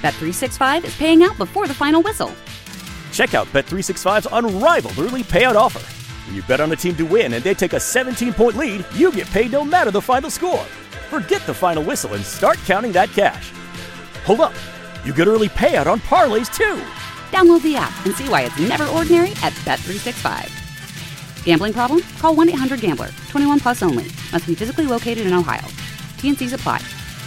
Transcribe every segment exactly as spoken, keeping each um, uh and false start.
Bet three sixty-five is paying out before the final whistle. Check out Bet three sixty-five's unrivaled early payout offer. When you bet on a team to win and they take a seventeen-point lead, you get paid no matter the final score. Forget the final whistle and start counting that cash. Hold up. You get early payout on parlays, too. Download the app and see why it's never ordinary at Bet three sixty-five. Gambling problem? Call one eight hundred gambler. twenty-one plus only. Must be physically located in Ohio. T N Cs apply.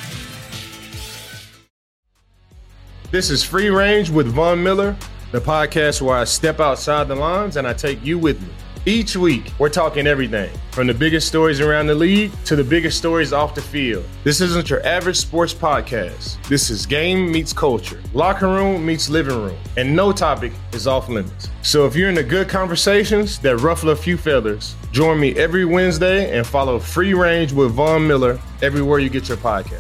This is Free Range with Von Miller, the podcast where I step outside the lines and I take you with me. Each week, we're talking everything from the biggest stories around the league to the biggest stories off the field. This isn't your average sports podcast. This is game meets culture, locker room meets living room, and no topic is off limits. So if you're into good conversations that ruffle a few feathers, join me every Wednesday and follow Free Range with Von Miller everywhere you get your podcast.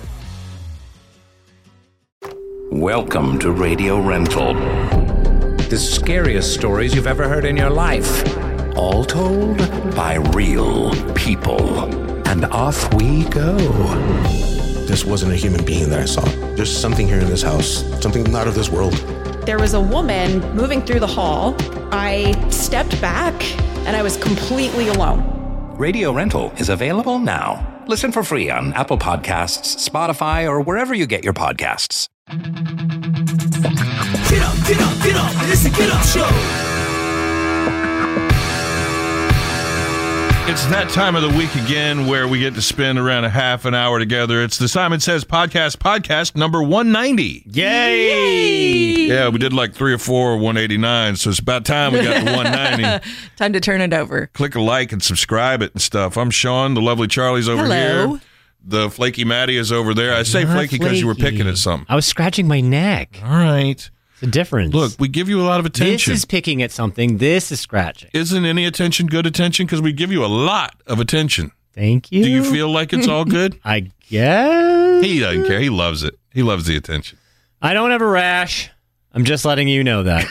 Welcome to Radio Rental. The scariest stories you've ever heard in your life. All told by real people. And off we go. This wasn't a human being that I saw. There's something here in this house, something not of this world. There was a woman moving through the hall. I stepped back and I was completely alone. Radio Rental is available now. Listen for free on Apple Podcasts, Spotify, or wherever you get your podcasts. Get up, get up, get up. It's the Get Up Show. It's that time of the week again where we get to spend around a half an hour together. It's the Simon Says Podcast, podcast number one ninety. Yay! Yeah, we did like three or four, one eighty-nine, so it's about time we got to one ninety. Time to turn it over. Click a like and subscribe it and stuff. I'm Sean. The lovely Charlie's over Hello. here. The flaky Maddie is over there. I say flaky because you were picking at something. I was scratching my neck. All right. It's a difference. Look, we give you a lot of attention. This is picking at something. This is scratching. Isn't any attention good attention? Because we give you a lot of attention. Thank you. Do you feel like it's all good? I guess. He doesn't care. He loves it. He loves the attention. I don't have a rash. I'm just letting you know that.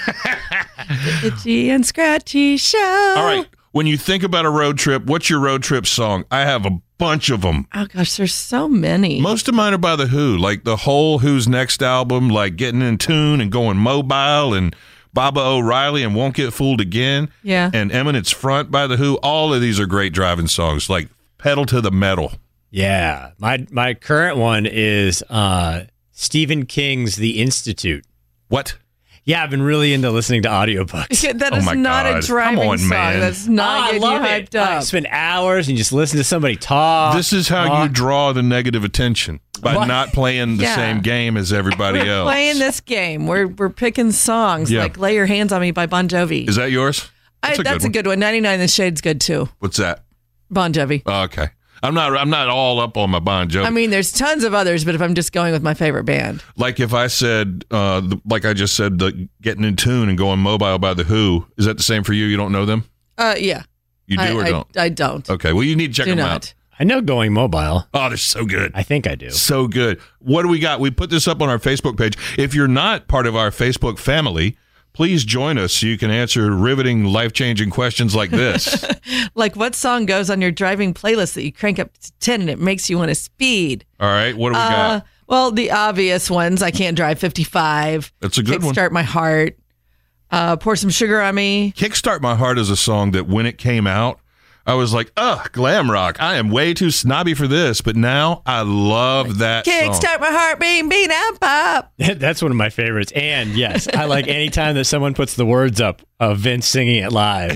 Itchy and Scratchy Show. All right. When you think about a road trip, what's your road trip song? I have a bunch of them. Oh, gosh, there's so many. Most of mine are by The Who, like the whole Who's Next album, like Getting in Tune and Going Mobile and Baba O'Reilly and Won't Get Fooled Again. Yeah. And Eminence Front by The Who. All of these are great driving songs, like Pedal to the Metal. Yeah. My my current one is uh, Stephen King's The Institute. What? Yeah, I've been really into listening to audiobooks. That is oh not God. a driving Come on, song. man. That's not Oh, I getting love you it. hyped up. I spend hours and you just listen to somebody talk. This is how talk. you draw the negative attention, by What? not playing the Yeah. same game as everybody We're else. playing this game. We're we're picking songs Yeah. like "Lay Your Hands on Me" by Bon Jovi. Is that yours? I, a that's good a good one. ninety-nine The Shade's good too. What's that? Bon Jovi. Oh, okay. I'm not I'm not all up on my Bon Jovi. I mean, there's tons of others, but if I'm just going with my favorite band, Like if I said, uh, the, like I just said, the Getting in Tune and Going Mobile by The Who, is that the same for you? You don't know them? uh, yeah, You do I, or I, don't? I don't. Okay, well, you need to check Do them not. out. I know Going Mobile. Oh, they're so good. I think I do. So good. What do we got? We put this up on our Facebook page. If you're not part of our Facebook family, please join us so you can answer riveting, life-changing questions like this. Like, what song goes on your driving playlist that you crank up to ten and it makes you want to speed? All right, what do we Uh, got? well, the obvious ones: "I Can't Drive fifty-five." That's a good one. "Kickstart My Heart." Uh, "Pour Some Sugar on Me." Kickstart My Heart is a song that when it came out, I was like, ugh, glam rock. I am way too snobby for this. But now I love that song. Kickstart my heart, beam, beat up, pop. That's one of my favorites. And yes, I like any time that someone puts the words up of Vince singing it live.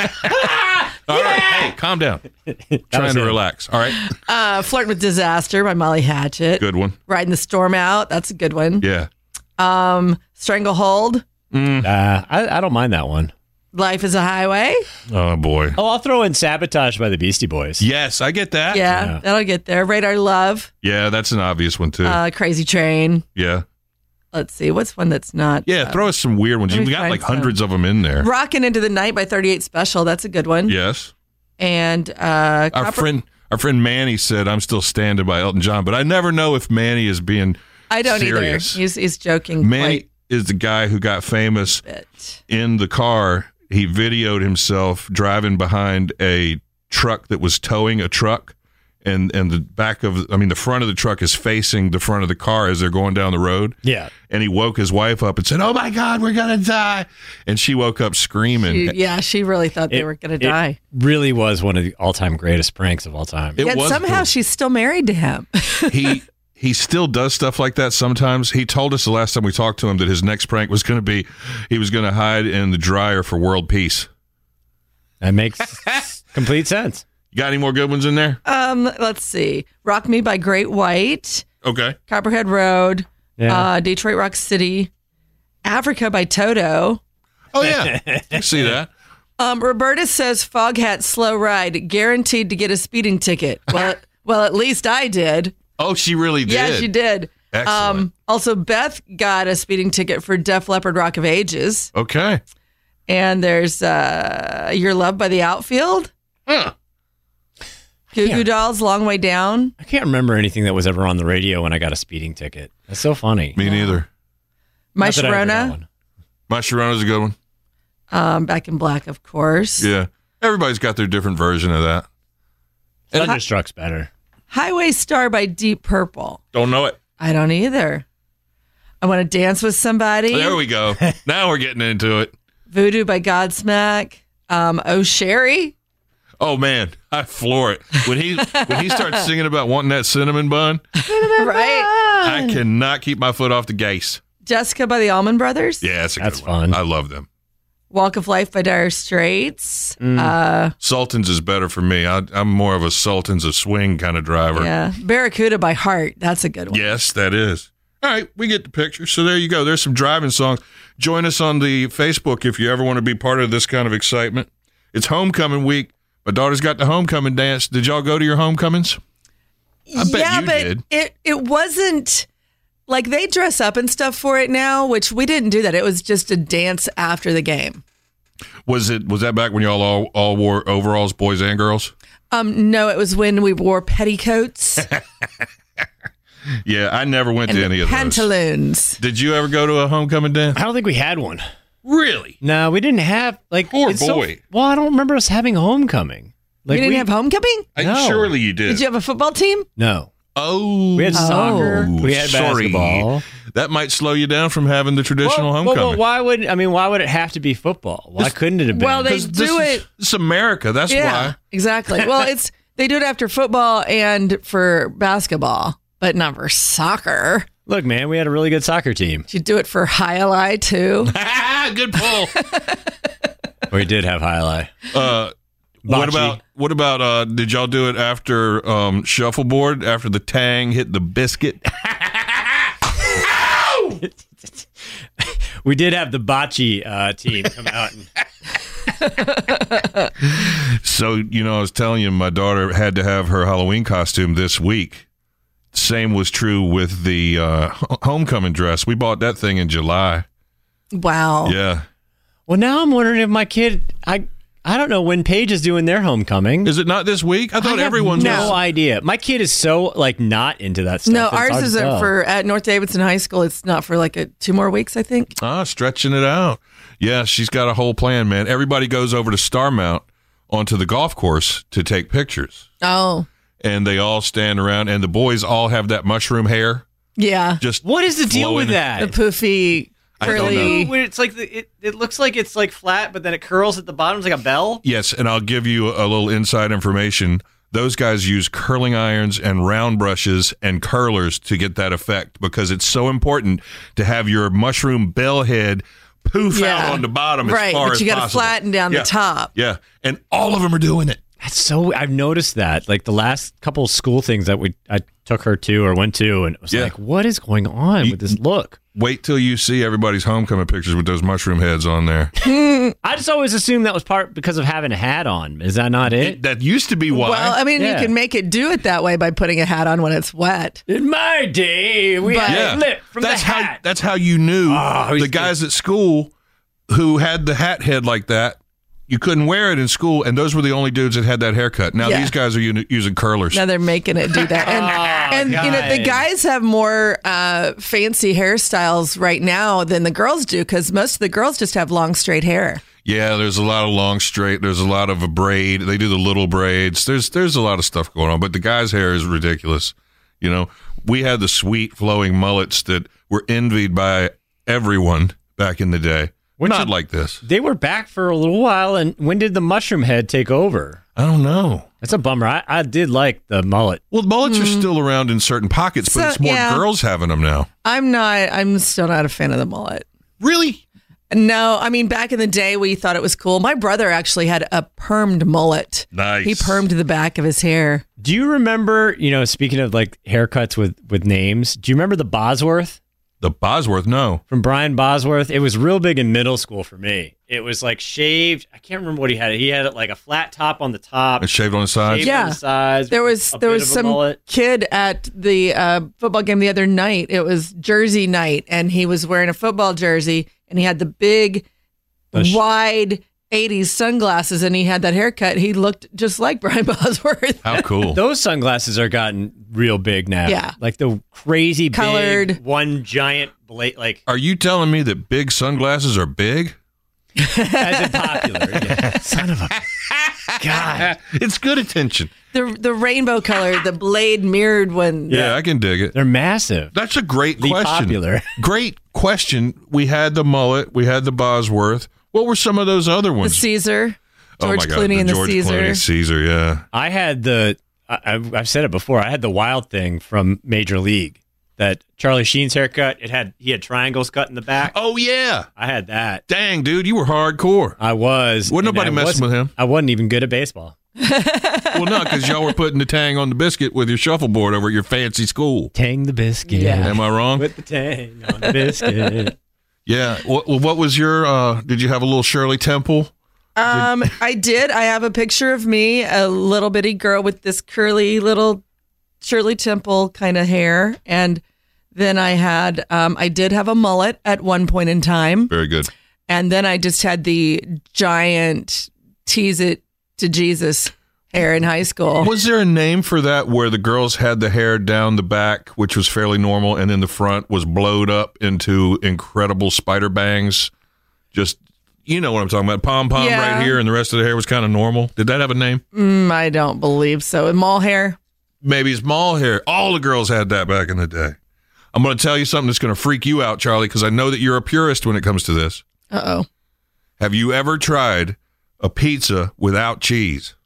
All right, hey, calm down. Trying to it. relax. All right, Uh, "Flirting with Disaster" by Molly Hatchet. good one. "Riding the Storm Out." That's a good one. Yeah. Um, "Stranglehold." Mm. Uh, I, I don't mind that one. "Life is a Highway." Oh, boy. Oh, I'll throw in Sabotage by the Beastie Boys. Yes, I get that. Yeah, Yeah. that'll get there. "Radar Love." Yeah, that's an obvious one, too. Uh, "Crazy Train." yeah. Let's see. What's one that's not? Yeah, uh, throw us some weird ones. let me We got find like some. hundreds of them in there. "Rockin' Into the Night" by thirty-eight Special. That's a good one. Yes. And uh, Our Copper- friend our friend Manny said, I'm Still Standing by Elton John, but I never know if Manny is being I don't serious. either. He's, he's joking. Manny quite is the guy who got famous a bit. in the car. He videoed himself driving behind a truck that was towing a truck, and and the back of, I mean, the front of the truck is facing the front of the car as they're going down the road. Yeah. And he woke his wife up and said, "Oh my God, we're gonna die!" And she woke up screaming. She, yeah, she really thought they It- were going to it die. Really was one of the all-time greatest pranks of all time. It Yet was somehow cool. she's still married to him. he he still does stuff like that sometimes. He told us the last time we talked to him that his next prank was going to be he was going to hide in the dryer for world peace. That makes complete sense. You got any more good ones in there? Um, let's see. Rock Me by Great White, Okay. Copperhead Road, Yeah. uh, Detroit Rock City, Africa by Toto. Oh yeah, I see that. Um, Roberta says Foghat Slow Ride, guaranteed to get a speeding ticket. Well, well, at least I did. Oh, she really did. Yeah, she did. Excellent. Um, also, Beth got a speeding ticket for Def Leppard Rock of Ages. Okay. And there's uh, Your Love by the Outfield. Huh. Goo Goo Yeah. Dolls, Long Way Down. I can't remember anything that was ever on the radio when I got a speeding ticket. That's so funny. Me neither. My Not that I ever got Sharona. one. My Sharona's a good one. Um, Back in Black, of course. Yeah. Everybody's got their different version of that. Thunderstruck's better. Highway Star by Deep Purple. Don't know it. I don't either. I Want to Dance with Somebody. There we go. Now we're getting into it. Voodoo by Godsmack. Um, Oh Sherry. Oh man, I floor it when he when he starts singing about wanting that cinnamon bun. Right. I cannot keep my foot off the gas. Jessica by the Allman Brothers. Yeah, that's a That's good one. fun. I love them. Walk of Life by Dire Straits. Mm. Uh, Sultans is better for me. I, I'm more of a Sultans of Swing kind of driver. yeah. Barracuda by Heart. That's a good one. Yes, that is. All right, we get the picture. So there you go. There's some driving songs. Join us on the Facebook if you ever want to be part of this kind of excitement. It's homecoming week. My daughter's got the homecoming dance. Did y'all go to your homecomings? I bet yeah, you but did. it it wasn't like they dress up and stuff for it now, which we didn't do that. It was just a dance after the game. Was it? Was that back when y'all all, all wore overalls, boys and girls? Um, no, it was when we wore petticoats Yeah, I never went and to any of those. pantaloons. Did you ever go to a homecoming dance? I don't think we had one. Really? No, we didn't have like. Poor it's so- boy. well, I don't remember us having homecoming. Like you didn't we, have homecoming? I- No. Surely you did. Did you have a football team? No, oh, we had soccer. Oh, We had sorry. basketball. That might slow you down from having the traditional Well, well, homecoming. well, why would I mean? Why would it have to be football? Why couldn't it have been? Well, they 'Cause this do is- it. It's America. That's yeah, why. exactly. Well, it's they do it after football and for basketball, but not for soccer. Look, man, we had a really good soccer team. Did you do it for Highlight too? Good pull. We did have highlight. Uh, what Bocce. about what about? Uh, did y'all do it after um, shuffleboard? After the tang hit the biscuit? We did have the bocce uh, team come out. And, So you know, I was telling you, my daughter had to have her Halloween costume this week. Same was true with the uh, h- homecoming dress. We bought that thing in July. Wow. Yeah. well, now I'm wondering if my kid. I I don't know when Paige is doing their homecoming. Is it not this week? I thought I have everyone's no was. idea. My kid is so like not into that stuff. No, It's hard ours to isn't tell. for at North Davidson High School. It's not for like a, two more weeks, I think. Ah, stretching it out. Yeah, she's got a whole plan, man. Everybody goes over to Starmount onto the golf course to take pictures. Oh, And they all stand around, and the boys all have that mushroom hair. yeah. Just What is the deal flowing. with The that? poofy, I don't curly. know. When it's like the, it, it looks like it's like flat, but then it curls at the bottom. It's like a bell. Yes, and I'll give you a little inside information. Those guys use curling irons and round brushes and curlers to get that effect because it's so important to have your mushroom bell head poof Yeah. out on the bottom as Right, far but as you gotta possible. flatten down the Yeah. top. Yeah, and all of them are doing it. That's so. I've noticed that. Like the last couple of school things that we I took her to or went to, and it was Yeah. like, what is going on with this look? Wait till you see everybody's homecoming pictures with those mushroom heads on there. I just always assumed that was part because of having a hat on. Is that not it? That used to be why. Well, I mean, Yeah. you can make it do it that way by putting a hat on when it's wet. In my day, we But- had yeah, a flip from that's the how hat. that's how you knew Oh, he's the guys at school who had the hat head like that. You couldn't wear it in school, and those were the only dudes that had that haircut. Now Yeah. these guys are u- using curlers. Now they're making it do that. And, Oh, and you know, the guys. guys have more uh, fancy hairstyles right now than the girls do because most of the girls just have long, straight hair. Yeah, there's a lot of long straight. There's a lot of a braid. They do the little braids. There's there's a lot of stuff going on, but the guy's hair is ridiculous. You know, we had the sweet flowing mullets that were envied by everyone back in the day. We're not like this. They were back for a little while, and when did the mushroom head take over? I don't know. That's a bummer. I, I did like the mullet. Well, mullets mm. are still around in certain pockets, but so, it's more yeah. girls having them now. I'm not. I'm still not a fan of the mullet. Really? No. I mean, back in the day, we thought it was cool. My brother actually had a permed mullet. Nice. He permed the back of his hair. Do you remember, you know, speaking of like haircuts with, with names, do you remember the Bosworth? The Bosworth, no. From Brian Bosworth. It was real big in middle school for me. It was like shaved. I can't remember what he had. He had like a flat top on the top. And shaved on the sides? Shaved yeah. on the sides. There was there was some mullet. kid at the uh, football game the other night. It was jersey night, and he was wearing a football jersey, and he had the big, the sh- wide eighties sunglasses, and he had that haircut. He looked just like Brian Bosworth. How cool. Those sunglasses are gotten real big now. Yeah. Like the crazy colored big, one giant blade. Like, are you telling me that big sunglasses are big? As in popular. Yeah. Son of a God. It's good attention. The the rainbow color, the blade mirrored one. Yeah, yeah, I can dig it. They're massive. That's a great the question. Popular. Great question. We had the mullet. We had the Bosworth. What were some of those other ones? The Caesar. George oh my God, Clooney the and the George Caesar. Clooney, Caesar, yeah. I had the, I, I've said it before, I had the Wild Thing from Major League. That Charlie Sheen's haircut, it had he had triangles cut in the back. Oh, yeah. I had that. Dang, dude, you were hardcore. I was. Wasn't nobody messing with him? I wasn't even good at baseball. Well, no, because y'all were putting the tang on the biscuit with your shuffleboard over at your fancy school. Tang the biscuit. Yeah. Am I wrong? With the tang on the biscuit. Yeah. What, what was your, uh, did you have a little Shirley Temple? Um, did- I did. I have a picture of me, a little bitty girl with this curly little Shirley Temple kind of hair. And then I had, um, I did have a mullet at one point in time. Very good. And then I just had the giant tease it to Jesus hair in high school. Was there a name for that where the girls had the hair down the back, which was fairly normal, and then the front was blowed up into incredible spider bangs? Just, you know what I'm talking about. Pom-pom Yeah. right here, and the rest of the hair was kind of normal. Did that have a name? Mm, I don't believe so. Mall hair? Maybe it's mall hair. All the girls had that back in the day. I'm going to tell you something that's going to freak you out, Charlie, because I know that you're a purist when it comes to this. Uh-oh. Have you ever tried a pizza without cheese?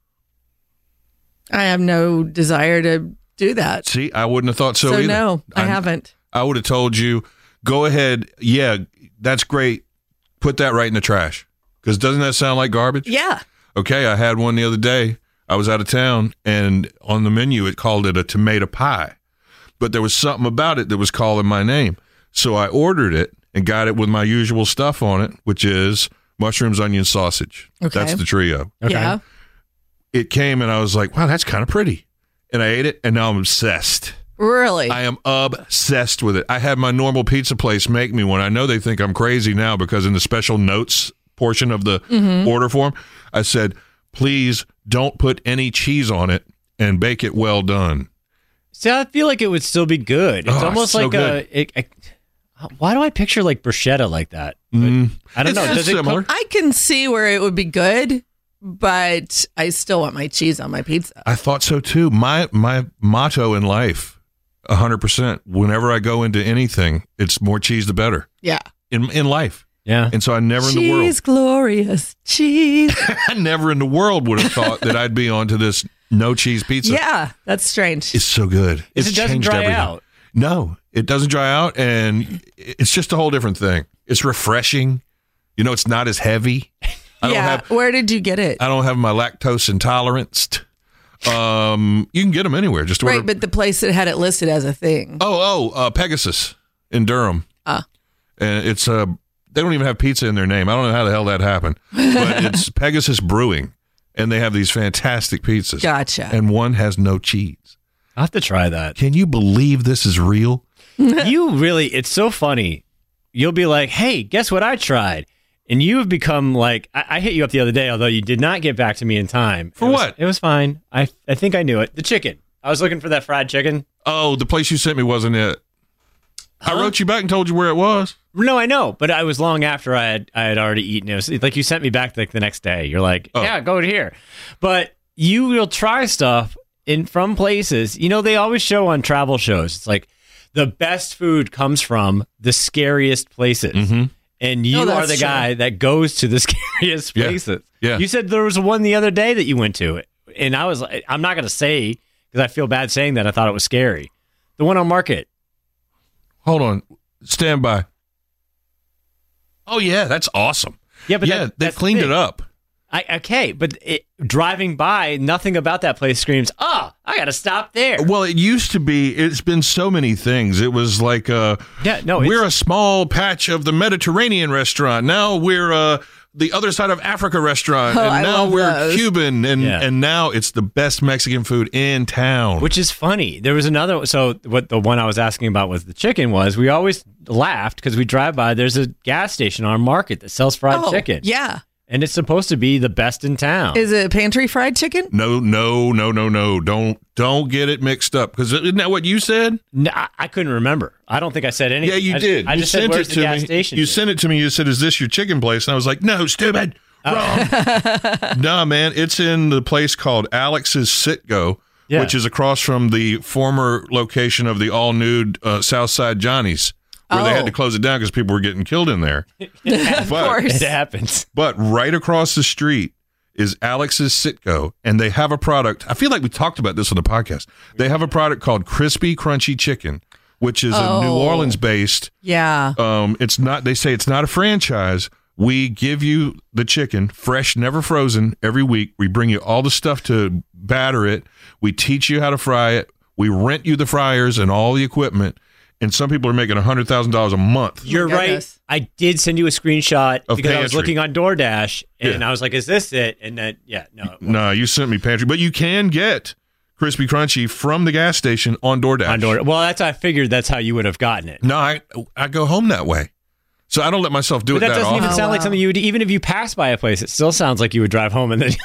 I have no desire to do that. See, I wouldn't have thought so, So either. no, I haven't. I would have told you, go ahead. Yeah, that's great. Put that right in the trash. Because doesn't that sound like garbage? Yeah. Okay, I had one the other day. I was out of town, and on the menu, it called it a tomato pie. But there was something about it that was calling my name. So I ordered it and got it with my usual stuff on it, which is mushrooms, onion, sausage. Okay. That's the trio. Okay. Yeah. It came, and I was like, wow, that's kind of pretty. And I ate it, and now I'm obsessed. Really? I am obsessed with it. I had my normal pizza place make me one. I know they think I'm crazy now because in the special notes portion of the Mm-hmm. order form, I said, please don't put any cheese on it and bake it well done. See, I feel like it would still be good. It's Oh, almost so like good. a, it, it- why do I picture like bruschetta like that? But Mm. I don't It's know. just Does it similar. cook- I can see where it would be good, but I still want my cheese on my pizza. I thought so too. My my motto in life, one hundred percent, whenever I go into anything, it's more cheese the better Yeah. in in life. Yeah. And so I never in the world, Cheese, glorious cheese. I never in the world would have thought that I'd be onto this no cheese pizza. Yeah, that's strange. It's so good. Is It's it doesn't changed dry everything. out? No, it doesn't dry out, and it's just a whole different thing. It's refreshing. You know, it's not as heavy. I don't yeah. have Where did you get it? I don't have my lactose intolerance. Um, you can get them anywhere. Just order. Right, but the place that had it listed as a thing. oh, oh, uh, Pegasus in Durham. Ah. And it's uh, they don't even have pizza in their name. I don't know how the hell that happened, but it's Pegasus Brewing, and they have these fantastic pizzas. Gotcha. And one has no cheese. I'll have to try that. Can you believe this is real? You really, it's so funny. You'll be like, hey, guess what I tried? And you have become like, I, I hit you up the other day, although you did not get back to me in time. For It was- what? It was fine. I I think I knew it. The chicken. I was looking for that fried chicken. Oh, the place you sent me wasn't it. I wrote you back and told you where it was. No, I know, but I was long after I had I had already eaten. It was like you sent me back like the next day. You're like, Oh. yeah, go to here. But you will try stuff in from places. You know, they always show on travel shows. It's like the best food comes from the scariest places. Mm-hmm. And you Oh, are that's the true. guy that goes to the scariest Yeah. places. Yeah. You said there was one the other day that you went to, and I was like, I'm not going to say because I feel bad saying that. I thought it was scary. The one on Market. Hold on. Stand by. Oh, yeah. That's awesome. Yeah, but yeah, that- they that's the cleaned it thing. up. I, okay, but it, driving by, nothing about that place screams, oh, I got to stop there. Well, it used to be, it's been so many things. It was like, uh, Yeah, no, we're a it's- small patch of the Mediterranean restaurant. Now we're uh, the other side of Africa restaurant. Oh, and I now love we're those. Cuban. And, Yeah. and now it's the best Mexican food in town. Which is funny. There was another. So what the one I was asking about with the chicken was we always laughed because we drive by. There's a gas station on Market that sells fried Oh, chicken. yeah. And it's supposed to be the best in town. Is it pantry fried chicken? no, no, no, no, no. Don't don't get it mixed up. Because isn't that what you said? No, I, I couldn't remember. I don't think I said anything. Yeah, you I, did. I you just said, sent where's it the to gas me. station? You sent it to me. You said, "Is this your chicken place?" And I was like, "No, stupid." Wrong. Nah, man, it's in the place called Alex's Sitco, Yeah. which is across from the former location of the all nude uh, Southside Johnny's, where they Oh. had to close it down because people were getting killed in there. Of But- course. It happens. But right across the street is Alex's Sitco, and they have a product. I feel like we talked about this on the podcast. They have a product called Crispy Crunchy Chicken, which is a New Oh. Orleans based. Yeah. Um, it's not. They say it's not a franchise. We give you the chicken fresh, never frozen, every week. We bring you all the stuff to batter it. We teach you how to fry it. We rent you the fryers and all the equipment. And some people are making a hundred thousand dollars a month. You're right. goodness. I did send you a screenshot Of because I was pantry. looking on DoorDash and Yeah. I was like, is this it? And then, yeah, no. it wasn't. No, you sent me pantry, but you can get Crispy Crunchy from the gas station on DoorDash. On DoorDash. Well, that's I figured that's how you would have gotten it. No, I I go home that way, so I don't let myself do But it that that doesn't often. even Oh, sound like wow. something you would, even if you pass by a place, it still sounds like you would drive home and then.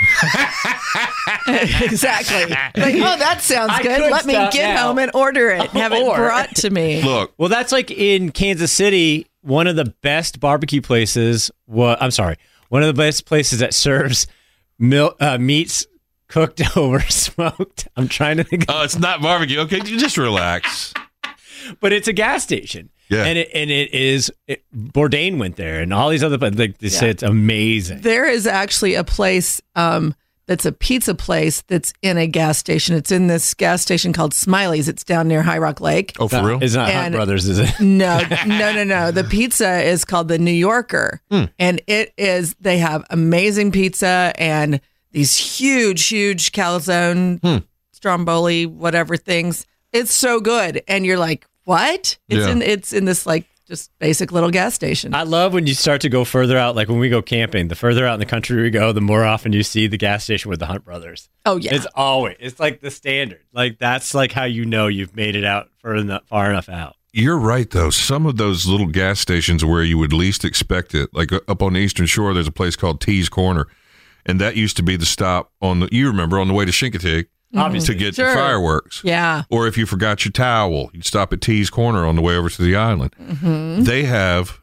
Exactly. Like, oh, that sounds I good. could Let me stop get now. home and order it and have Or- it brought to me. Look, Well, that's like in Kansas City, one of the best barbecue places. Well, I'm sorry, one of the best places that serves mil- uh, meats cooked over smoked. I'm trying to think, of, uh, it's not barbecue. Okay, you just relax. but it's a gas station. Yeah. and it and it is. It, Bourdain went there, and all these other. But like they say, Yeah. it's amazing. There is actually a place um, that's a pizza place that's in a gas station. It's in this gas station called Smiley's. It's down near High Rock Lake. Oh, for real? It's not Hunt And- Brothers, is it? No, no, no, no. The pizza is called the New Yorker. And it is, they have amazing pizza and these huge, huge calzone, stromboli, whatever things. It's so good. And you're like, what? It's Yeah. in it's in this like just basic little gas station. I love when you start to go further out. Like when we go camping, the further out in the country we go, the more often you see the gas station with the Hunt Brothers. oh yeah. It's always, it's like the standard. Like that's like how you know you've made it out for enough, far enough out. You're right, though. Some of those little gas stations where you would least expect it, like uh, up on the Eastern Shore, there's a place called T's Corner, and that used to be the stop on the. You remember on the way to Chincoteague, Obviously. to get Sure. your fireworks. Yeah. Or if you forgot your towel, you'd stop at T's Corner on the way over to the island. They have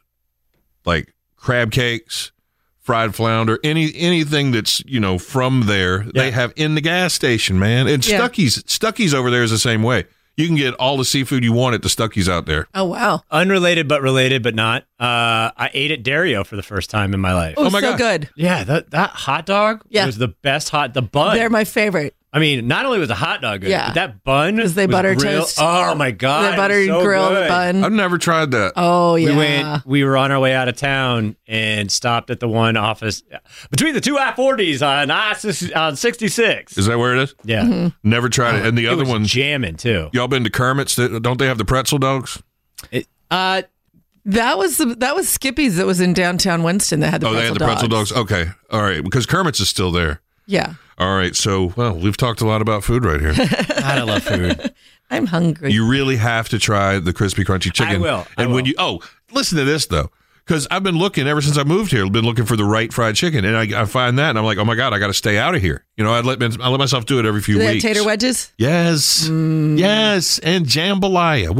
like crab cakes, fried flounder, any anything that's you know from there. They Yeah. have in the gas station, man. And Yeah. Stuckey's, Stuckey's over there is the same way. You can get all the seafood you want at the Stuckey's out there. Oh wow. Unrelated but related, but not. Uh, I ate at Dario for the first time in my life. Oh, Oh, my so God. good. Yeah, that that hot dog Yeah. was the best hot. The bun. They're my favorite. I mean, not only was the hot dog good, Yeah. but that bun Because they was butter grilled- toast. Oh my god, The it was buttered so grilled good. bun. I've never tried that. Oh yeah. We went. We were on our way out of town and stopped at the one office between the two I forties on I on sixty-six. Is that where it is? Yeah, Mm-hmm. Never tried it. And the it other was one, jamming too. y'all been to Kermit's? Don't they have the pretzel dogs? It, uh, That was the, that was Skippy's that was in downtown Winston that had the Oh, pretzel they had the pretzel dogs. dogs. Okay, all right. Because Kermit's is still there. Yeah. All right. So, well, we've talked a lot about food right here. God, I love food. I'm hungry. You really have to try the crispy crunchy chicken. I will. I and when will. you oh, listen to this though, because I've been looking ever since I moved here. I've been looking for the right fried chicken, and I, I find that, and I'm like, oh my god, I got to stay out of here. You know, I let me- I let myself do it every few Do they have weeks. tater wedges? Yes, yes, and jambalaya. What?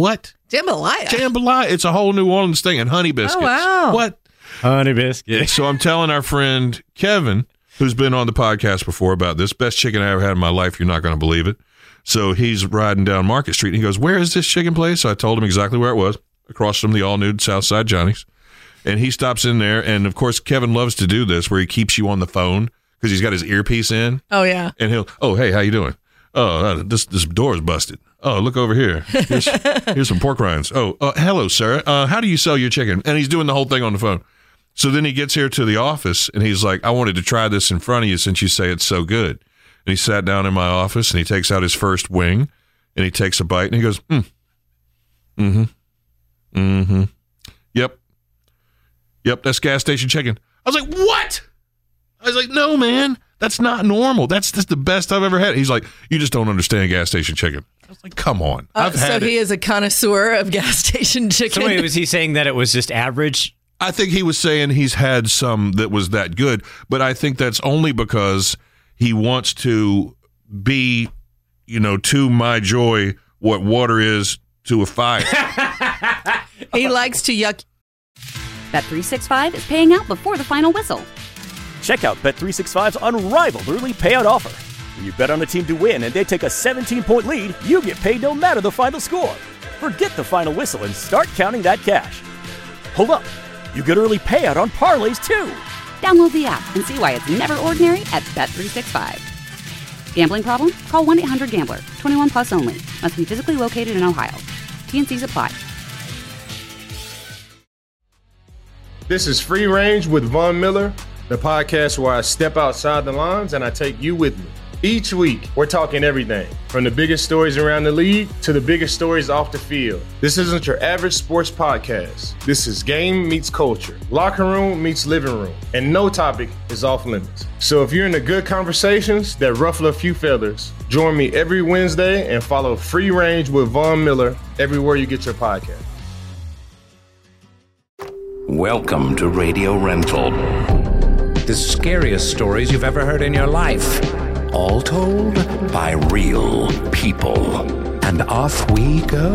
Jambalaya. Jambalaya. It's a whole New Orleans thing. And honey biscuits. Oh, wow. What? Honey biscuit. So I'm telling our friend Kevin, who's been on the podcast before about this, best chicken I ever had in my life. You're not going to believe it. So he's riding down Market Street, and he goes, where is this chicken place? So I told him exactly where it was, across from the all-nude Southside Johnny's. And he stops in there, and, of course, Kevin loves to do this, where he keeps you on the phone because he's got his earpiece in. Oh, yeah. And he'll, oh, hey, how you doing? Oh, uh, this this door is busted. Oh, look over here. Here's, here's some pork rinds. Oh, uh, hello, sir. Uh, how do you sell your chicken? And he's doing the whole thing on the phone. So then he gets here to the office, and he's like, I wanted to try this in front of you since you say it's so good. And he sat down in my office, and he takes out his first wing, and he takes a bite, and he goes, mm. Mm-hmm. Mm-hmm. Yep. Yep, that's gas station chicken. I was like, what? I was like, no, man, that's not normal. That's just the best I've ever had. He's like, you just don't understand gas station chicken. I was like, come on. Uh, I've so had he it. is a connoisseur of gas station chicken. So wait, was he saying that it was just average? I think he was saying he's had some that was that good, but I think that's only because he wants to be, you know, to my joy what water is to a fire. He likes to yuck. Bet three sixty-five is paying out before the final whistle. Check out Bet three sixty-five's unrivaled early payout offer. When you bet on a team to win and they take a seventeen-point lead, you get paid no matter the final score. Forget the final whistle and start counting that cash. Hold up. You get early payout on parlays, too. Download the app and see why it's never ordinary at Bet three sixty-five. Gambling problem? Call one eight hundred gambler. twenty-one plus only. Must be physically located in Ohio. T N Cs apply. This is Free Range with Von Miller, the podcast where I step outside the lines and I take you with me. Each week, we're talking everything from the biggest stories around the league to the biggest stories off the field. This isn't your average sports podcast. This is game meets culture, locker room meets living room, and no topic is off limits. So if you're into good conversations that ruffle a few feathers, join me every Wednesday and follow Free Range with Von Miller everywhere you get your podcast. Welcome to Radio Rental. The scariest stories you've ever heard in your life. All told by real people. And off we go.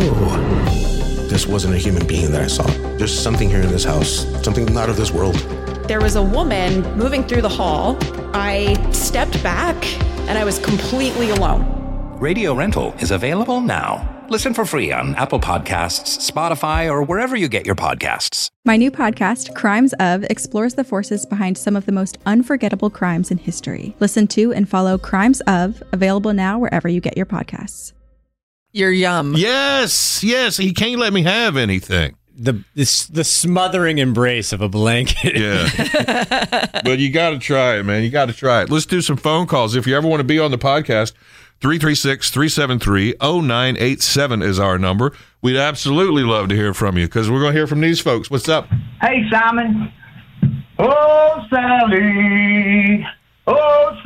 This wasn't a human being that I saw. There's something here in this house, something not of this world. There was a woman moving through the hall. I stepped back and I was completely alone. Radio Rental is available now. Listen for free on Apple Podcasts, Spotify, or wherever you get your podcasts. My new podcast, Crimes Of, explores the forces behind some of the most unforgettable crimes in history. Listen to and follow Crimes Of, available now wherever you get your podcasts. You're yum. Yes, yes. He can't let me have anything. The this, the smothering embrace of a blanket. Yeah. But you got to try it, man. You got to try it. Let's do some phone calls. If you ever want to be on the podcast, three three six, three seven three, zero nine eight seven is our number. We'd absolutely love to hear from you because we're going to hear from these folks. What's up? Hey, Simon. Oh, Sally. Oh,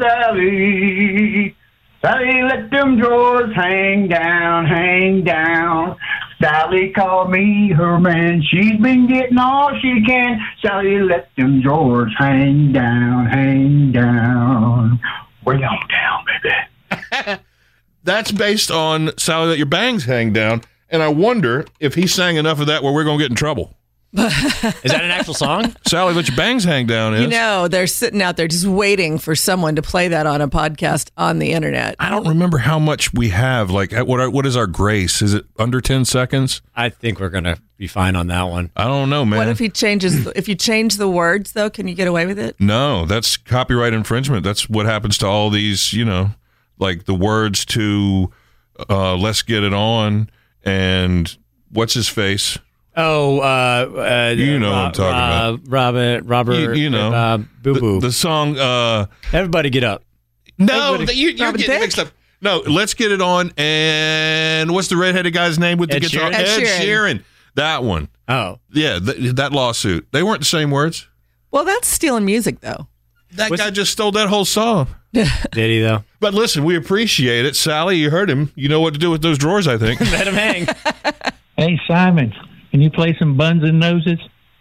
Sally. Sally, let them drawers hang down, hang down. Sally called me her man. She's been getting all she can. Sally, let them drawers hang down, hang down. Way on down, baby. That's based on Sally, Let Your Bangs Hang Down. And I wonder if he sang enough of that where we're going to get in trouble. Is that an actual song? Sally, Let Your Bangs Hang Down is. You know, they're sitting out there just waiting for someone to play that on a podcast on the internet. I don't remember how much we have. Like, what are, what is our grace? Is it under ten seconds? I think we're going to be fine on that one. I don't know, man. What if he changes? If you change the words, though, can you get away with it? No, that's copyright infringement. That's what happens to all these, you know, like the words to uh, Let's Get It On and what's his face? Oh, uh, uh, you know uh, what I'm talking uh, about. Robert, Robert, you, you know, uh, Boo Boo. The, the song. Uh, Everybody Get Up. No, Everybody, you, you're getting Dick? mixed up. No, Let's Get It On. And what's the redheaded guy's name with the Ed guitar? Sheeran? Ed, Ed Sheeran. Sheeran. That one. Oh, Yeah, th- that lawsuit. They weren't the same words. Well, that's stealing music, though. That What's- guy just stole that whole song. did he though? But listen, we appreciate it. Sally, you heard him. You know what to do with those drawers, I think. Let him hang. Hey, Simon, can you play some Buns and Noses?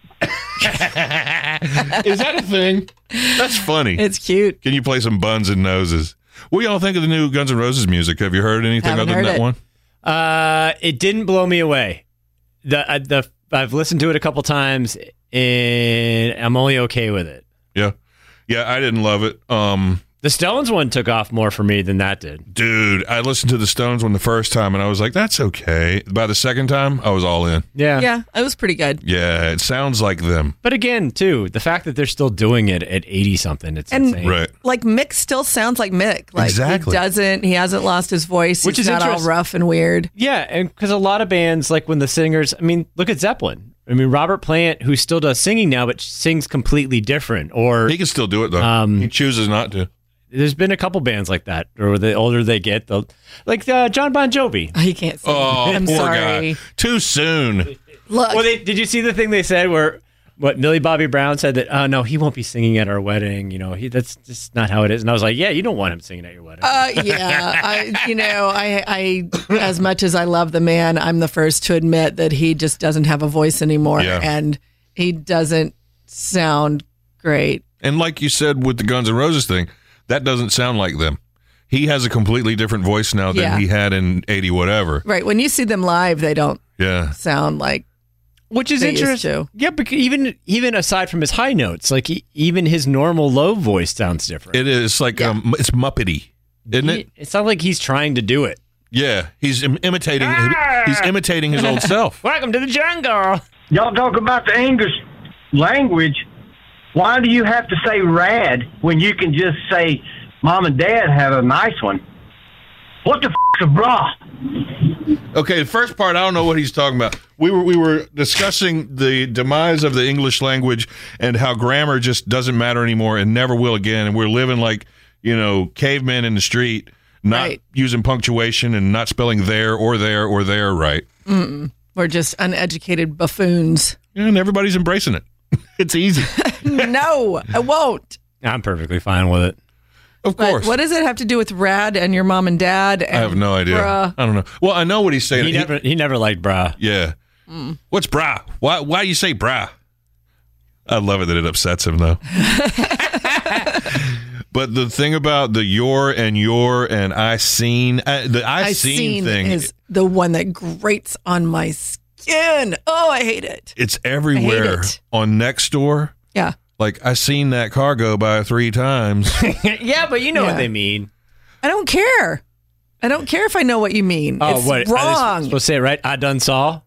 Is that a thing? That's funny. It's cute. Can you play some Buns and Noses? What do y'all think of the new Guns N' Roses music? Have you heard anything Haven't other than heard that it. one? Uh, it didn't blow me away. the uh, the I've listened to it a couple times, and I'm only okay with it. Yeah, yeah, I didn't love it. Um, the Stones one took off more for me than that did. Dude, I listened to the Stones one the first time, and I was like, "That's okay." By the second time, I was all in. Yeah, yeah, it was pretty good. Yeah, it sounds like them. But again, too, the fact that they're still doing it at eighty something, it's and insane. Right. Like Mick still sounds like Mick. Like Exactly. he doesn't. He hasn't lost his voice. Which He's is not all interesting. rough and weird. Yeah, and because a lot of bands, like when the singers, I mean, look at Zeppelin. I mean, Robert Plant, who still does singing now, but sings completely different. Or He can still do it though. Um, he chooses not to. There's been a couple bands like that, or the older they get, they'll, like uh, John Bon Jovi. He can't sing. Oh, I'm poor sorry. guy. Too soon. Look, Well, they, did you see the thing they said where what Millie Bobby Brown said that, oh, no, he won't be singing at our wedding. You know, he that's just not how it is. And I was like, yeah, you don't want him singing at your wedding. Uh, yeah, I, you know, I, I, as much as I love the man, I'm the first to admit that he just doesn't have a voice anymore, Yeah. and he doesn't sound great. And like you said with the Guns N' Roses thing, that doesn't sound like them. He has a completely different voice now than Yeah. he had in eighty whatever. Right. When you see them live, they don't Yeah. sound like Which is they used interesting. to. Yeah, but even even aside from his high notes, like he, even his normal low voice sounds different. It is like um, it's Muppety, isn't it? It sounds like he's trying to do it. Yeah, he's Im- imitating. He's imitating his old self. Welcome to the jungle. Y'all talk about the English language. Why do you have to say rad when you can just say mom and dad have a nice one? What the f*** is a bra? Okay, the first part I don't know what he's talking about. We were we were discussing the demise of the English language and how grammar just doesn't matter anymore and never will again. And we're living like, you know, cavemen in the street, not Right. using punctuation and not spelling there or there or there right. Mm-mm. We're just uneducated buffoons. And everybody's embracing it. It's easy. No, I won't. I'm perfectly fine with it. Of But course. what does it have to do with rad and your mom and dad? And I have no idea. bruh? I don't know. Well, I know what he's saying. He never he never liked bra. Yeah. Mm. What's bra? Why why do you say bra? I love it that it upsets him though. But the thing about the your and your and I seen uh, the I, I seen, seen thing is the one that grates on my skin. Oh, I hate it. it's everywhere it. on Nextdoor. Yeah. Like I seen that car go by three times. Yeah, but you know Yeah. what they mean. I don't care. I don't care if I know what you mean. Oh, it's what? I wrong. was supposed to say it right? I done saw.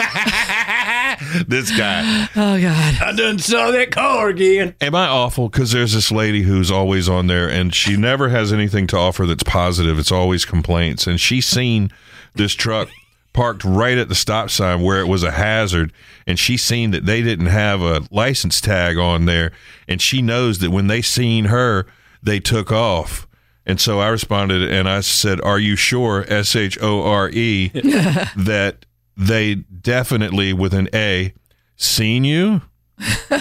This guy. Oh, God. I done saw that car again. Am I awful? Because there's this lady who's always on there, and she never has anything to offer that's positive. It's always complaints. And she's seen this truck parked right at the stop sign where it was a hazard, and she seen that they didn't have a license tag on there, and she knows that when they seen her, they took off. And so I responded, and I said, "Are you sure, S H O R E, that they definitely, with an A, seen you?" Do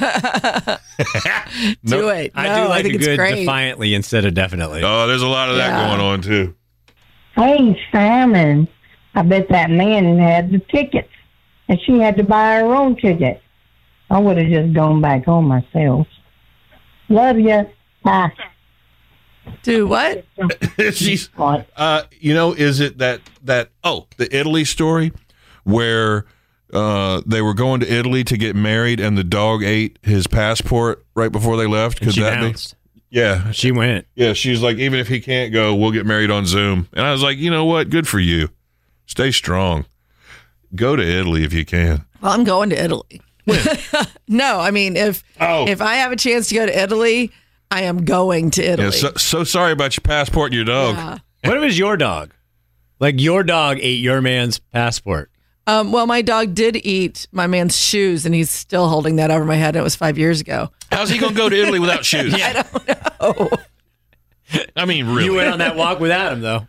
Nope. it. No, I do like think a it's good great. defiantly instead of definitely. Oh, there's a lot of that Yeah. going on, too. Hey, Simon, I bet that man had the tickets, and she had to buy her own ticket. I would have just gone back home myself. Love you. Bye. Do what? She's, uh, you know, is it that, that, oh, the Italy story where uh, they were going to Italy to get married and the dog ate his passport right before they left? And Could she that bounced. be? Yeah. She went. Yeah, she's like, even if he can't go, we'll get married on Zoom. And I was like, you know what? Good for you. Stay strong. Go to Italy if you can. Well, I'm going to Italy. No, I mean, if Oh. if I have a chance to go to Italy, I am going to Italy. Yeah, so, so sorry about your passport and your dog. Yeah. What if it was your dog? Like your dog ate your man's passport. Um, well, my dog did eat my man's shoes, and he's still holding that over my head. It was five years ago. How's he going to go to Italy without shoes? I don't know. I mean, really. You went on that walk without him, though.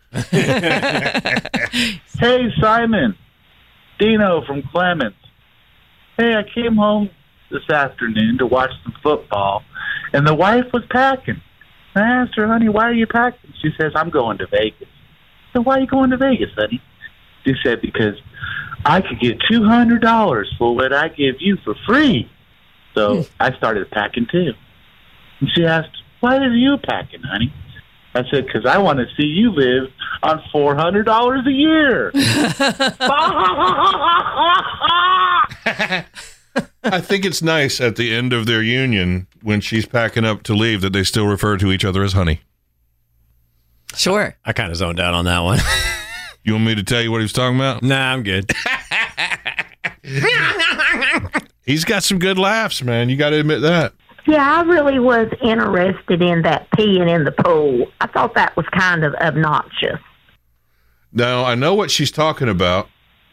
Hey, Simon. Dino from Clemens. Hey, I came home this afternoon to watch some football, and the wife was packing. I asked her, honey, why are you packing? She says, I'm going to Vegas. So why are you going to Vegas, honey? She said, because I could get two hundred dollars for what I give you for free. So I started packing, too. And she asked, why are you packing, honey? I said, because I want to see you live on four hundred dollars a year. I think it's nice at the end of their union when she's packing up to leave that they still refer to each other as honey. Sure. I kind of zoned out on that one. You want me to tell you what he was talking about? Nah, I'm good. He's got some good laughs, man. You got to admit that. Yeah, I really was interested in that peeing in the pool. I thought that was kind of obnoxious. Now, I know what she's talking about,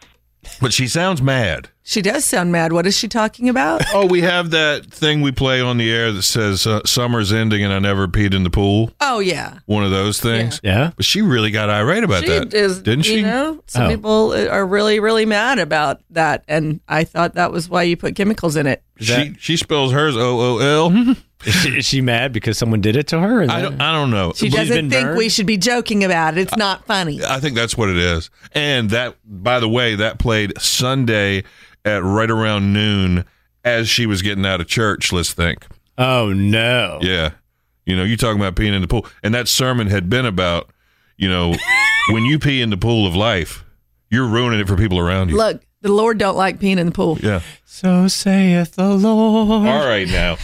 but she sounds mad. She does sound mad. What is she talking about? Oh, we have that thing we play on the air that says uh, summer's ending and I never peed in the pool. Oh, yeah. One of those things. Yeah. yeah. But she really got irate about she that, is, didn't she? You know, some Oh. people are really, really mad about that. And I thought that was why you put chemicals in it. She she spells hers O O L. Is she, is she mad because someone did it to her? I don't, I don't know. She doesn't think we should be joking about it. It's not funny. I think that's what it is. And that, by the way, that played Sunday at right around noon as she was getting out of church, let's think. Oh, no. Yeah. You know, you talking about peeing in the pool. And that sermon had been about, you know, when you pee in the pool of life, you're ruining it for people around you. Look, the Lord don't like peeing in the pool. Yeah. So saith the Lord. All right, now.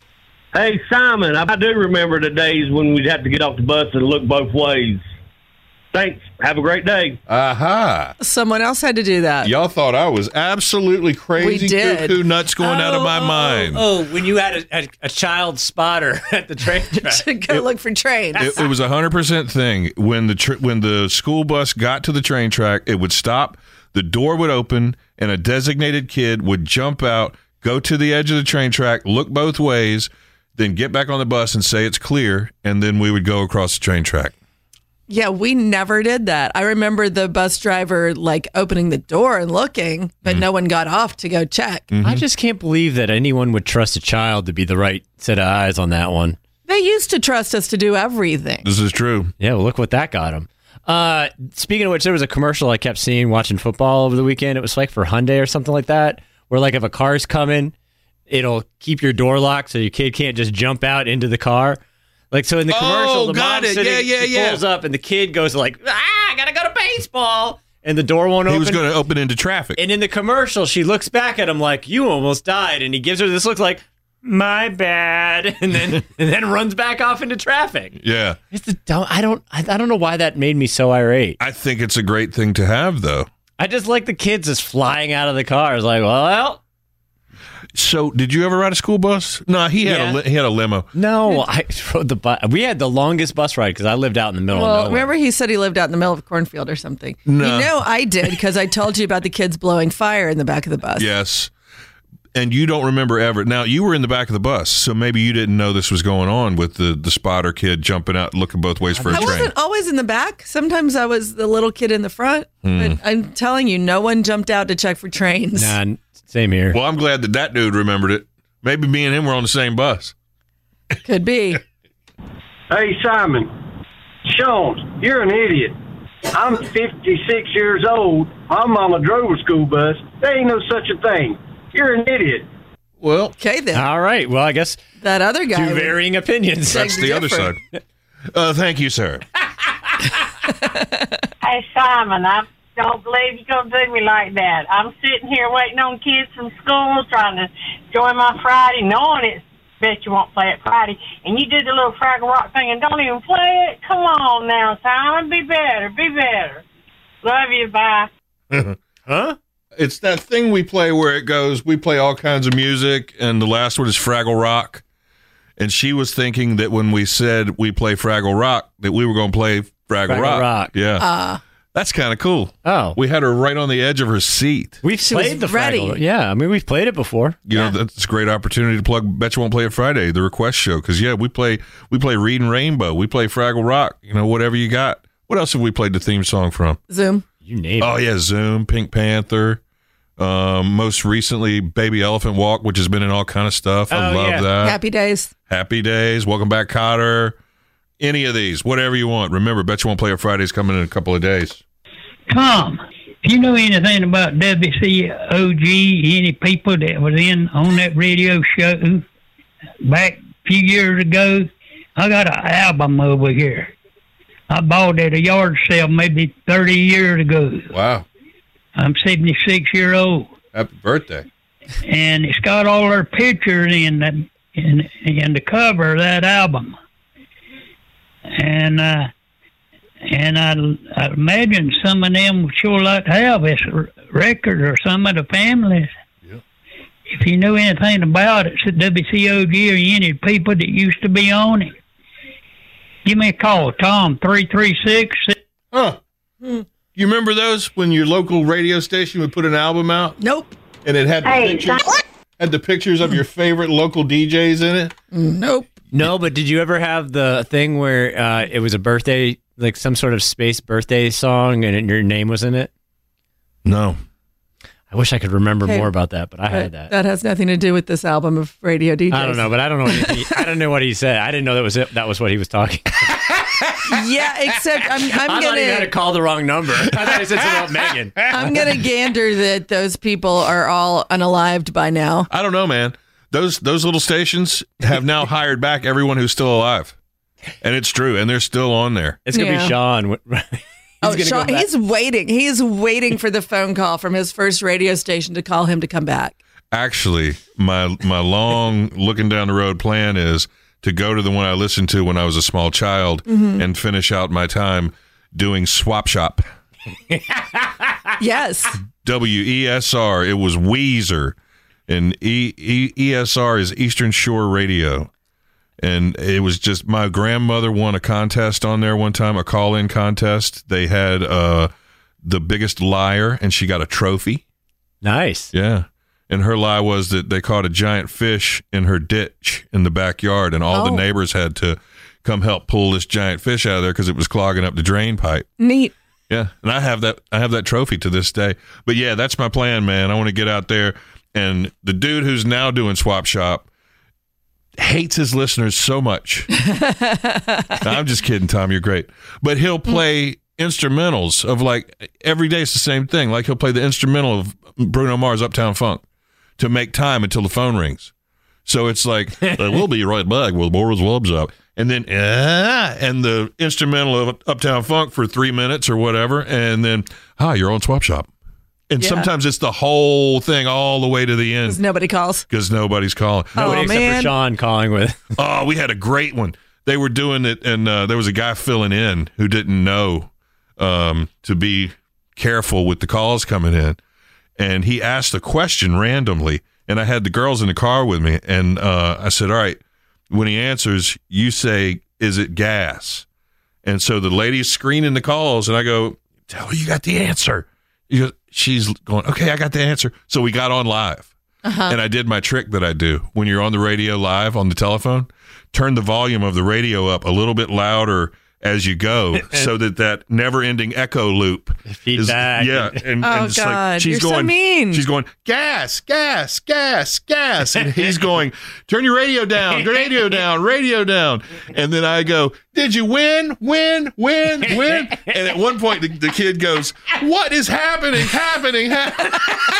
Hey, Simon, I do remember the days when we'd have to get off the bus and look both ways. Thanks. Have a great day. Aha. Someone else had to do that. Y'all thought I was absolutely crazy, We did. cuckoo, nuts going out of my Oh, mind. Oh, when you had a, a, a child spotter at the train track. Go look for trains. It, it was a hundred percent thing. When the tr- when the school bus got to the train track, it would stop, the door would open, and a designated kid would jump out, go to the edge of the train track, look both ways, then get back on the bus and say it's clear, and then we would go across the train track. Yeah, we never did that. I remember the bus driver like opening the door and looking, but Mm. no one got off to go check. Mm-hmm. I just can't believe that anyone would trust a child to be the right set of eyes on that one. They used to trust us to do everything. This is true. Yeah, well, look what that got him. Uh, speaking of which, there was a commercial I kept seeing watching football over the weekend. It was like for Hyundai or something like that, where like if a car's coming, it'll keep your door locked so your kid can't just jump out into the car. Like, so in the commercial, Oh, the got mom's it. sitting, Yeah, yeah, she yeah. pulls up and the kid goes like, ah, I gotta go to baseball. And the door won't He open. was going to open into traffic. And in the commercial, she looks back at him like, you almost died. And he gives her this look like, my bad. And then and then runs back off into traffic. Yeah. It's the dumb, I don't I, I don't know why that made me so irate. I think it's a great thing to have, though. I just like the kids just flying out of the car. It's like, well, So, did you ever ride a school bus? No, he had Yeah. a li- he had a limo. no, I rode the bus. We had the longest bus ride because I lived out in the middle Well, of nowhere. remember he said he lived out in the middle of a cornfield or something. No. You know I did because I told you about the kids blowing fire in the back of the bus. Yes. And you don't remember ever. Now, you were in the back of the bus, so maybe you didn't know this was going on with the, the spotter kid jumping out, looking both ways for a I train. wasn't always in the back. Sometimes I was the little kid in the front. Hmm. But I'm telling you, no one jumped out to check for trains. Nah, same here. Well, I'm glad that that dude remembered it. Maybe me and him were on the same bus. Could be. Hey, Simon. Sean, you're an idiot. I'm fifty-six years old. My mama drove a school bus. There ain't no such a thing. You're an idiot. Well, okay then. All right. Well, I guess that other guy. two varying opinions. That's the other side. Uh, thank you, sir. Hey, Simon, I don't believe you're going to do me like that. I'm sitting here waiting on kids from school, trying to enjoy my Friday, knowing it's bet you won't play it Friday, and you did the little Fraggle Rock thing and don't even play it? Come on now, Simon. Be better. Be better. Love you. Bye. Huh? It's that thing we play where it goes, we play all kinds of music, and the last one is Fraggle Rock. And she was thinking that when we said we play Fraggle Rock, that we were going to play Fraggle, Fraggle Rock. Rock. Yeah. Uh, That's kind of cool. Oh. We had her right on the edge of her seat. We've She played the was ready. Fraggle. Yeah, I mean, we've played it before. You know, that's a great opportunity to plug Bet You Won't Play It Friday, the request show. Because, yeah, we play we play Reading Rainbow. We play Fraggle Rock. You know, whatever you got. What else have we played the theme song from? Zoom. You name Oh, it. yeah, Zoom, Pink Panther. Um, most recently, Baby Elephant Walk, which has been in all kind of stuff. I Oh, love yeah. that. Happy days. Happy Days, Welcome Back, Cotter. Any of these, whatever you want. Remember, Bet You Won't Play It Friday's coming in a couple of days. Tom, if you know anything about W C O G, any people that was in on that radio show back a few years ago, I got an album over here. I bought it at a yard sale maybe thirty years ago. Wow. I'm seventy-six years old. Happy birthday. And it's got all their pictures in the, in, in the cover of that album. And uh, and I, I imagine some of them would sure like to have this record, or some of the families. Yeah. If you know anything about it, it's W C O G or any people that used to be on it. Give me a call, Tom, three three six. Huh. You remember those when your local radio station would put an album out? Nope. And it had the Hey, pictures, that- had the pictures of your favorite local D Js in it? Nope. No, but did you ever have the thing where uh, it was a birthday, like some sort of space birthday song, and it, your name was in it? No. I wish I could remember Okay. more about that, but I But had that. That has nothing to do with this album of radio D Js. I don't know, but I don't know. What he, I don't know what he said. I didn't know that was it. That was what he was talking. Yeah, except I'm, I'm I thought gonna he had to call the wrong number. I thought he said something about Megan. I'm gonna gander that those people are all unalived by now. I don't know, man. Those those little stations have now hired back everyone who's still alive. And it's true, and they're still on there. It's going to Yeah. be Sean. Oh, gonna Sean, go back. he's waiting. He's waiting for the phone call from his first radio station to call him to come back. Actually, my my long looking down the road plan is to go to the one I listened to when I was a small child Mhm. and finish out my time doing Swap Shop. Yes. W E S R. It was Weezer. And e- e- E S R is Eastern Shore Radio. And it was just, my grandmother won a contest on there one time, a call-in contest. They had uh, the biggest liar, and she got a trophy. Nice. Yeah. And her lie was that they caught a giant fish in her ditch in the backyard, and all Oh. the neighbors had to come help pull this giant fish out of there because it was clogging up the drain pipe. Neat. Yeah, and I have that. I have that trophy to this day. But yeah, that's my plan, man. I want to get out there, and the dude who's now doing Swap Shop hates his listeners so much. I'm just kidding, Tom. You're great, but he'll play instrumentals of, like, every day it's the same thing. Like, he'll play the instrumental of Bruno Mars' Uptown Funk to make time until the phone rings. So it's like, we'll be right back with Boris Wubs Up. And then, uh, and the instrumental of Uptown Funk for three minutes or whatever. And then, hi, you're on Swap Shop. And Yeah. sometimes it's the whole thing all the way to the end. Because nobody calls. Because nobody's calling. Nobody Oh, except man. for Sean calling with. Oh, we had a great one. They were doing it, and uh, there was a guy filling in who didn't know um, to be careful with the calls coming in. And he asked a question randomly, and I had the girls in the car with me, and uh, I said, all right, when he answers, you say, is it gas? And so the lady's screening the calls, and I go, tell her you got the answer. He goes, she's going, okay, I got the answer. So we got on live. Uh-huh. And I did my trick that I do when you're on the radio live on the telephone. Turn the volume of the radio up a little bit louder as you go, so that that never-ending echo loop Feedback. is yeah. And, Oh, and it's God. like she's You're so going, mean. she's going gas, gas, gas, gas, and he's going, turn your radio down, radio down, radio down, and then I go, did you win, win, win, win? And at one point, the, the kid goes, what is happening, happening, happening?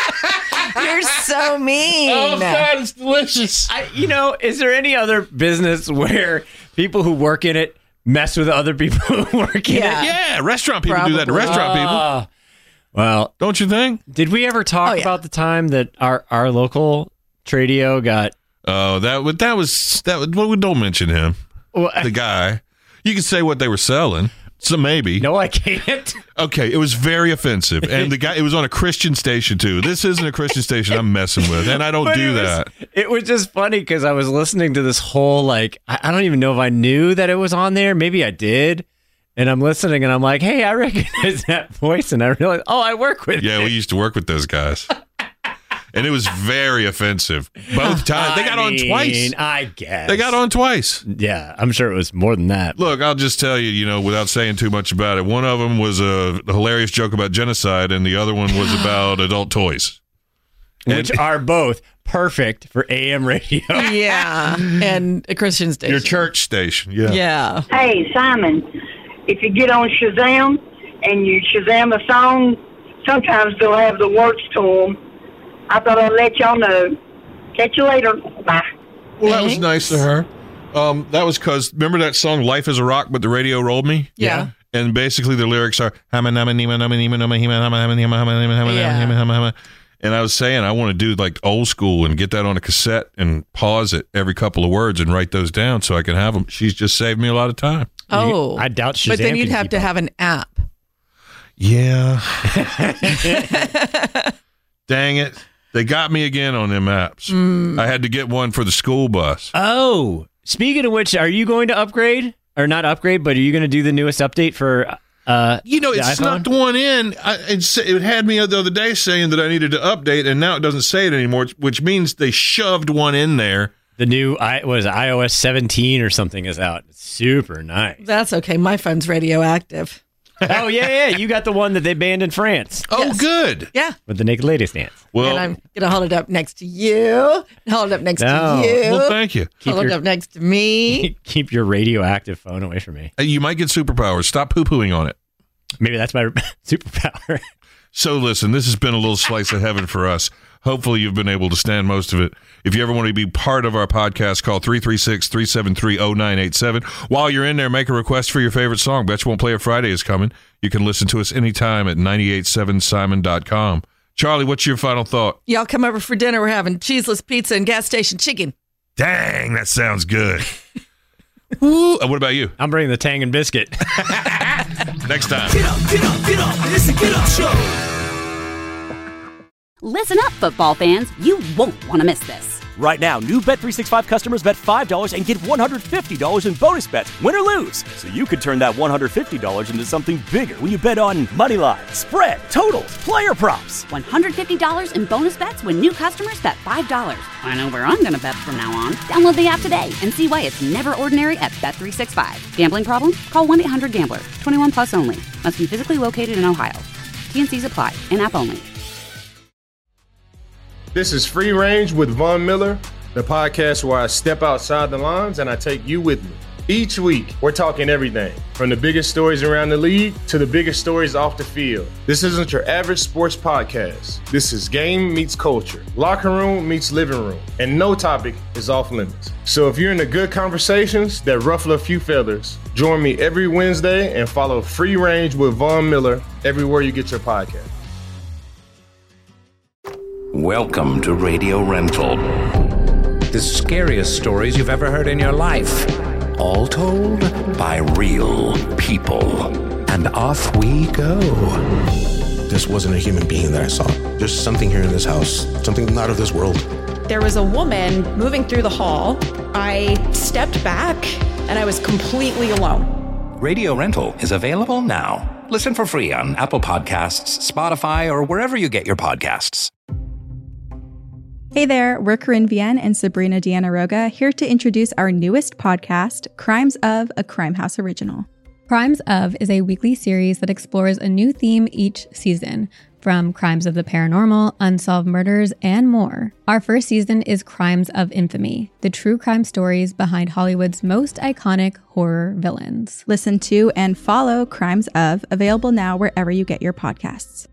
You're so mean. Oh God, it's delicious. I, you know, is there any other business where people who work in it mess with other people who work in Yeah. it? Yeah, restaurant people do that to Probably. restaurant people. Uh, well, Don't you think? did we ever talk Oh, yeah. about the time that our, our local Tradio got? Oh, that was that was that. Was, well, don't mention him, Well, the guy. You can say what they were selling, so maybe. no, I can't. Okay, it was very offensive, and the guy. It was on a Christian station too. This isn't a Christian station I'm messing with, and I don't But do it was- that. It was just funny because I was listening to this whole, like, I, I don't even know if I knew that it was on there. Maybe I did. And I'm listening and I'm like, hey, I recognize that voice. And I realized, oh, I work with Yeah, it. we used to work with those guys, and it was very offensive both times. They got I on mean, twice. I guess. They got on twice. Yeah, I'm sure it was more than that. Look, I'll just tell you, you know, without saying too much about it. One of them was a hilarious joke about genocide, and the other one was about adult toys. Which are both perfect for A M radio. Yeah. And a Christian station. Your church station, yeah. Yeah. Hey, Simon, if you get on Shazam and you Shazam a song, sometimes they'll have the words to them. I thought I'd let y'all know. Catch you later. Bye. Well, that was nice of her. Um, that was because, remember that song, Life is a Rock, but the radio rolled me? Yeah. And basically the lyrics are, yeah. And I was saying, I want to do like old school and get that on a cassette and pause it every couple of words and write those down so I can have them. She's just saved me a lot of time. Oh. I doubt Shazam But then you'd can have keep to up. have an app. Yeah. Dang it. They got me again on them apps. Mm. I had to get one for the school bus. Oh, speaking of which, are you going to upgrade? Or not upgrade, but are you going to do the newest update for uh You know, it the snuck iPhone? one in. I, it, it had me the other day saying that I needed to update, and now it doesn't say it anymore, which means they shoved one in there. The new, I what is it, iOS seventeen or something is out. It's super nice. That's okay. My phone's radioactive. Oh, yeah, yeah. You got the one that they banned in France. Oh, Yes. good. Yeah. With the naked lady stance. Well, And I'm going to hold it up next to you. Hold it up next No. to you. well, thank you. Keep Hold it your- up next to me. Keep your radioactive phone away from me. Hey, you might get superpowers. Stop poo-pooing on it. Maybe that's my superpower. So listen, this has been a little slice of heaven for us. Hopefully you've been able to stand most of it. If you ever want to be part of our podcast, call three three six, three seven three, zero nine eight seven. While you're in there, make a request for your favorite song. Bet You Won't Play It Friday is coming. You can listen to us anytime at nine eight seven simon dot com. Charlie, what's your final thought? Y'all come over for dinner. We're having cheeseless pizza and gas station chicken. Dang, that sounds good. Woo. Uh, what about you? I'm bringing the Tang and Biscuit. Next time. Get up, get up, get up. It's a Get Up Show. Listen up, football fans. You won't want to miss this. Right now, new Bet three sixty-five customers bet five dollars and get one hundred fifty dollars in bonus bets, win or lose. So you could turn that one hundred fifty dollars into something bigger when you bet on money line, spread, totals, player props. one hundred fifty dollars in bonus bets when new customers bet five dollars. I know where I'm going to bet from now on. Download the app today and see why it's never ordinary at Bet three sixty-five. Gambling problem? Call one eight hundred gambler. twenty-one plus only. Must be physically located in Ohio. T N Cs apply. In-app only. This is Free Range with Von Miller, the podcast where I step outside the lines and I take you with me. Each week, we're talking everything from the biggest stories around the league to the biggest stories off the field. This isn't your average sports podcast. This is game meets culture, locker room meets living room, and no topic is off limits. So if you're into good conversations that ruffle a few feathers, join me every Wednesday and follow Free Range with Von Miller everywhere you get your podcast. Welcome to Radio Rental. The scariest stories you've ever heard in your life. All told by real people. And off we go. This wasn't a human being that I saw. There's something here in this house, something not of this world. There was a woman moving through the hall. I stepped back and I was completely alone. Radio Rental is available now. Listen for free on Apple Podcasts, Spotify, or wherever you get your podcasts. Hey there, we're Corinne Vienne and Sabrina Deanna Roga here to introduce our newest podcast, Crimes of, a Crime House original. Crimes of is a weekly series that explores a new theme each season, from crimes of the paranormal, unsolved murders, and more. Our first season is Crimes of Infamy, the true crime stories behind Hollywood's most iconic horror villains. Listen to and follow Crimes of, available now wherever you get your podcasts.